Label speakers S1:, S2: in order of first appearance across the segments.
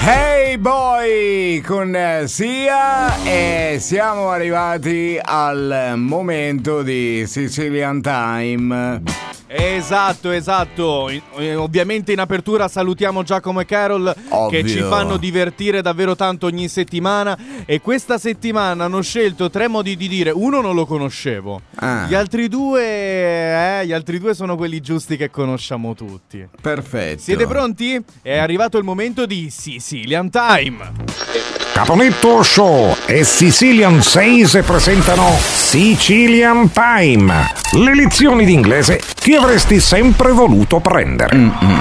S1: Hey boy con Sia, e siamo arrivati al momento di Sicilian Time.
S2: Esatto. Ovviamente in apertura salutiamo Giacomo e Carol,
S1: Ovvio,
S2: che ci fanno divertire davvero tanto ogni settimana. E questa settimana hanno scelto 3 modi di dire. Uno non lo conoscevo. Gli altri due sono quelli giusti che conosciamo tutti.
S1: Perfetto.
S2: Siete pronti? È arrivato il momento di Sicilian Time.
S3: Caponetto Show e Sicilian 6 presentano Sicilian Time, le lezioni di inglese che avresti sempre voluto prendere.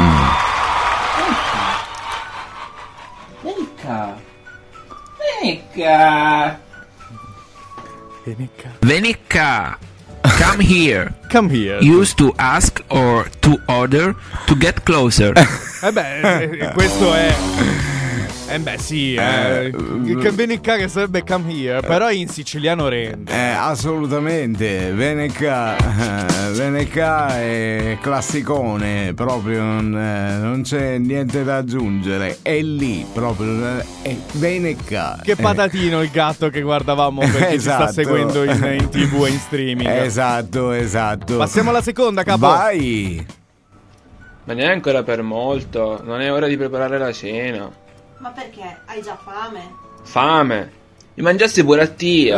S4: Venica, come here.
S2: Come here.
S4: Used to ask or to order to get closer.
S2: Questo è... sì, che Venica, che sarebbe come here, però in siciliano rende.
S1: Assolutamente, Veneca è classicone, proprio non c'è niente da aggiungere, è lì proprio, è Veneca.
S2: Che patatino il gatto che guardavamo per chi
S1: Esatto.
S2: ci sta seguendo in TV e in streaming.
S1: Esatto.
S2: Passiamo alla seconda, capo.
S1: Vai.
S5: Ma neanche ancora per molto, non è ora di preparare la cena.
S6: Ma perché? Hai già fame?
S5: Fame! Mi mangiassi pure a tia.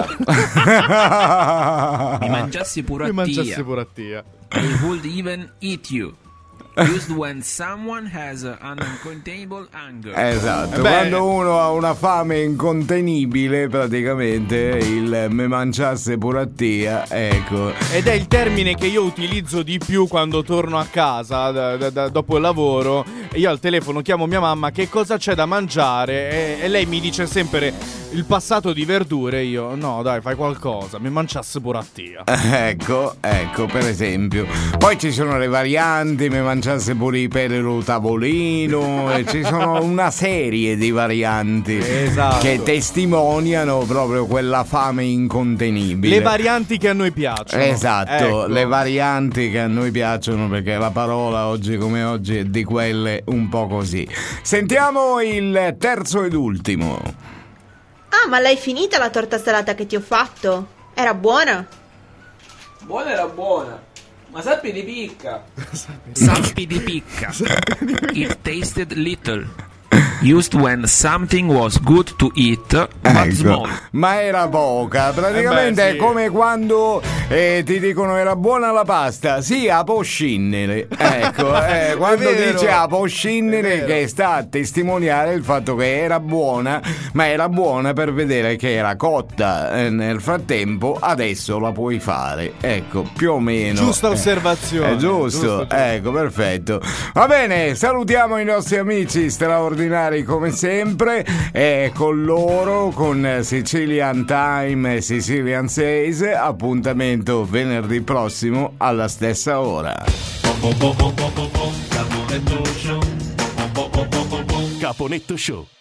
S4: Mi mangiassi pure a tia. I would even eat you. Used when someone has an uncontainable hunger.
S1: Esatto, quando uno ha una fame incontenibile, praticamente il me mangiasse pure a tia, ecco.
S2: Ed è il termine che io utilizzo di più quando torno a casa dopo il lavoro. Io al telefono chiamo mia mamma, che cosa c'è da mangiare? E lei mi dice sempre il passato di verdure. Io, no dai, fai qualcosa, mi mangiasse pure a tia.
S1: Ecco, per esempio. Poi ci sono le varianti, me mangiasse pure i peli sul tavolino, e ci sono una serie di varianti,
S2: esatto,
S1: che testimoniano proprio quella fame incontenibile.
S2: Le varianti che a noi piacciono.
S1: Esatto,
S2: ecco.
S1: Le varianti che a noi piacciono, perché la parola oggi come oggi è di quelle un po' così. Sentiamo il terzo ed ultimo.
S6: Ah, ma l'hai finita la torta salata che ti ho fatto? Era buona?
S5: Buona era buona, ma sappi di picca.
S4: Sappi di picca. It tasted little. Used when something was good to eat, but small.
S1: Ma era poca, praticamente
S2: sì.
S1: è come quando ti dicono era buona la pasta, sì, a può scindere. Ecco, quando dice a può scindere, che sta a testimoniare il fatto che era buona, ma era buona per vedere che era cotta nel frattempo, adesso la puoi fare. Ecco, più o meno.
S2: Giusta osservazione.
S1: È giusto, ecco, perfetto. Va bene, salutiamo i nostri amici straordinari come sempre, e con loro, con Sicilian Time e Sicilian 6, appuntamento venerdì prossimo alla stessa ora.
S7: Caponetto Show.